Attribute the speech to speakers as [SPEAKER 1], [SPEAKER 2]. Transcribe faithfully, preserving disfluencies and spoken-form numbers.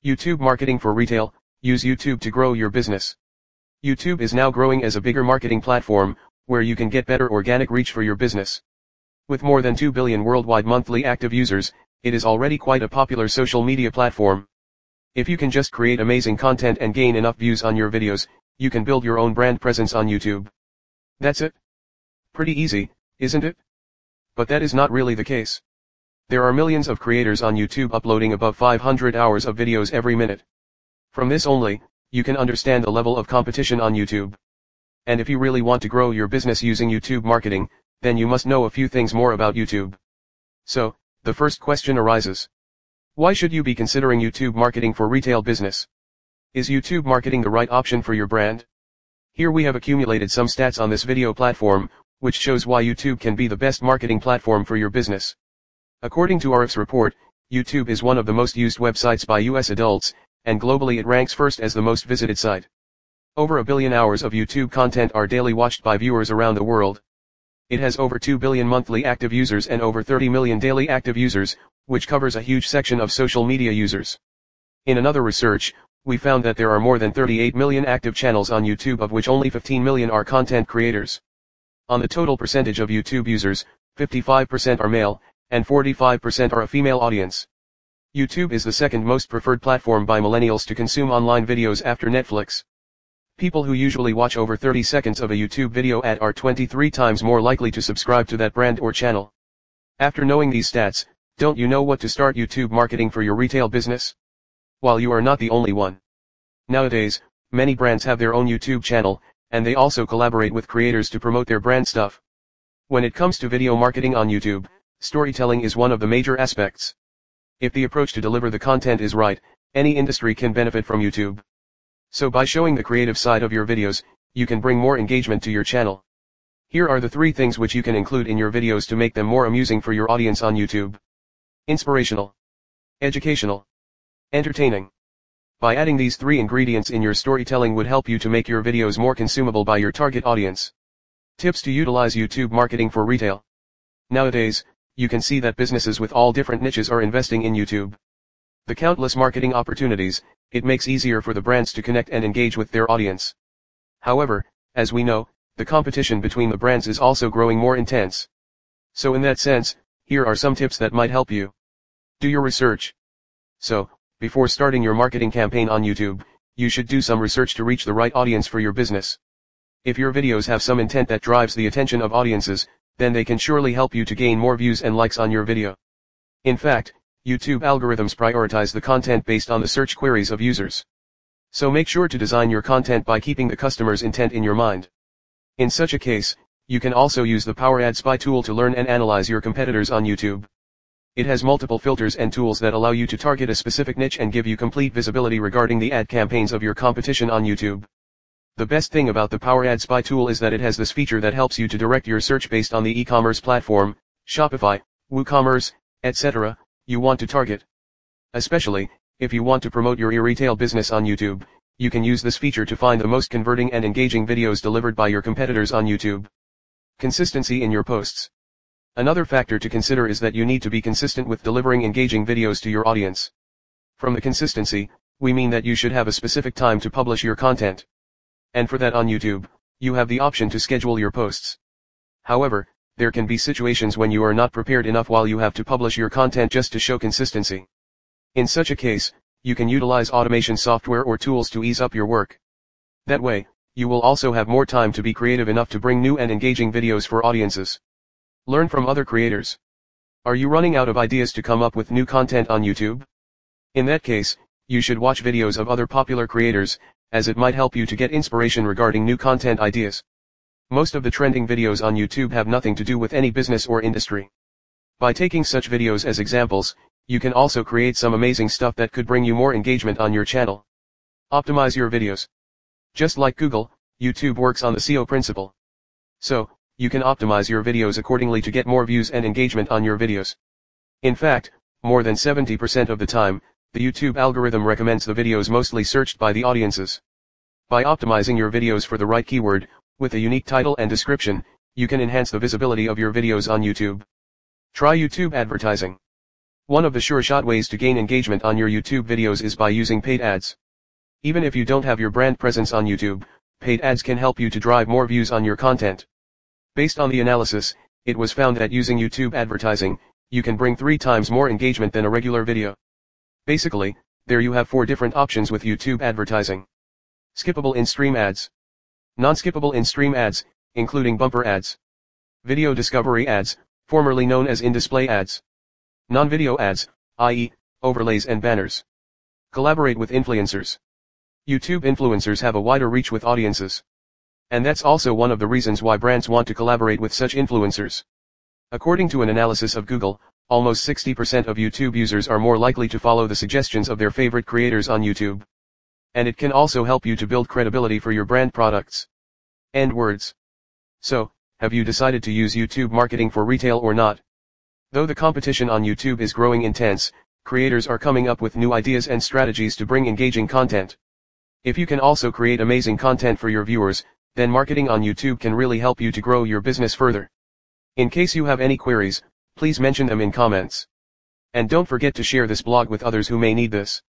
[SPEAKER 1] YouTube marketing for retail. Use YouTube to grow your business. YouTube is now growing as a bigger marketing platform, where you can get better organic reach for your business. With more than two billion worldwide monthly active users, it is already quite a popular social media platform. If you can just create amazing content and gain enough views on your videos, you can build your own brand presence on YouTube. That's it. Pretty easy, isn't it? But that is not really the case. There are millions of creators on YouTube uploading above five hundred hours of videos every minute. From this only, you can understand the level of competition on YouTube. And if you really want to grow your business using YouTube marketing, then you must know a few things more about YouTube. So, the first question arises. Why should you be considering YouTube marketing for retail business? Is YouTube marketing the right option for your brand? Here we have accumulated some stats on this video platform, which shows why YouTube can be the best marketing platform for your business. According to Ahrefs report, YouTube is one of the most used websites by U S adults, and globally it ranks first as the most visited site. Over a billion hours of YouTube content are daily watched by viewers around the world. It has over two billion monthly active users and over thirty million daily active users, which covers a huge section of social media users. In another research, we found that there are more than thirty-eight million active channels on YouTube, of which only fifteen million are content creators. On the total percentage of YouTube users, fifty-five percent are male, and forty-five percent are a female audience. YouTube is the second most preferred platform by millennials to consume online videos after Netflix. People who usually watch over thirty seconds of a YouTube video ad are twenty-three times more likely to subscribe to that brand or channel. After knowing these stats, don't you know what to start YouTube marketing for your retail business? While you are not the only one. Nowadays, many brands have their own YouTube channel, and they also collaborate with creators to promote their brand stuff. When it comes to video marketing on YouTube, storytelling is one of the major aspects. If the approach to deliver the content is right, any industry can benefit from YouTube. So by showing the creative side of your videos, you can bring more engagement to your channel. Here are the three things which you can include in your videos to make them more amusing for your audience on YouTube. Inspirational, educational, entertaining. By adding these three ingredients in your storytelling would help you to make your videos more consumable by your target audience. Tips to utilize YouTube marketing for retail. Nowadays, you can see that businesses with all different niches are investing in YouTube. The countless marketing opportunities, it makes easier for the brands to connect and engage with their audience. However, as we know, the competition between the brands is also growing more intense. So in that sense, here are some tips that might help you. Do your research. So, before starting your marketing campaign on YouTube, you should do some research to reach the right audience for your business. If your videos have some intent that drives the attention of audiences, then they can surely help you to gain more views and likes on your video. In fact, YouTube algorithms prioritize the content based on the search queries of users. So make sure to design your content by keeping the customer's intent in your mind. In such a case, you can also use the Power Ad Spy tool to learn and analyze your competitors on YouTube. It has multiple filters and tools that allow you to target a specific niche and give you complete visibility regarding the ad campaigns of your competition on YouTube. The best thing about the Power Ad Spy tool is that it has this feature that helps you to direct your search based on the e-commerce platform, Shopify, WooCommerce, et cetera, you want to target. Especially, if you want to promote your e-retail business on YouTube, you can use this feature to find the most converting and engaging videos delivered by your competitors on YouTube. Consistency in your posts. Another factor to consider is that you need to be consistent with delivering engaging videos to your audience. From the consistency, we mean that you should have a specific time to publish your content. And for that on YouTube, you have the option to schedule your posts. However, there can be situations when you are not prepared enough while you have to publish your content just to show consistency. In such a case, you can utilize automation software or tools to ease up your work. That way, you will also have more time to be creative enough to bring new and engaging videos for audiences. Learn from other creators. Are you running out of ideas to come up with new content on YouTube? In that case, you should watch videos of other popular creators, as it might help you to get inspiration regarding new content ideas. Most of the trending videos on YouTube have nothing to do with any business or industry. By taking such videos as examples, you can also create some amazing stuff that could bring you more engagement on your channel. Optimize your videos. Just like Google, YouTube works on the S E O principle. So, you can optimize your videos accordingly to get more views and engagement on your videos. In fact, more than seventy percent of the time, the YouTube algorithm recommends the videos mostly searched by the audiences. By optimizing your videos for the right keyword, with a unique title and description, you can enhance the visibility of your videos on YouTube. Try YouTube advertising. One of the sure-shot ways to gain engagement on your YouTube videos is by using paid ads. Even if you don't have your brand presence on YouTube, paid ads can help you to drive more views on your content. Based on the analysis, it was found that using YouTube advertising, you can bring three times more engagement than a regular video. Basically, there you have four different options with YouTube advertising. Skippable in-stream ads. Non-skippable in-stream ads, including bumper ads. Video discovery ads, formerly known as in-display ads. Non-video ads, that is, overlays and banners. Collaborate with influencers. YouTube influencers have a wider reach with audiences. And that's also one of the reasons why brands want to collaborate with such influencers. According to an analysis of Google, almost sixty percent of YouTube users are more likely to follow the suggestions of their favorite creators on YouTube. And it can also help you to build credibility for your brand products. End words. So, have you decided to use YouTube marketing for retail or not? Though the competition on YouTube is growing intense, creators are coming up with new ideas and strategies to bring engaging content. If you can also create amazing content for your viewers, then marketing on YouTube can really help you to grow your business further. In case you have any queries, please mention them in comments. And don't forget to share this blog with others who may need this.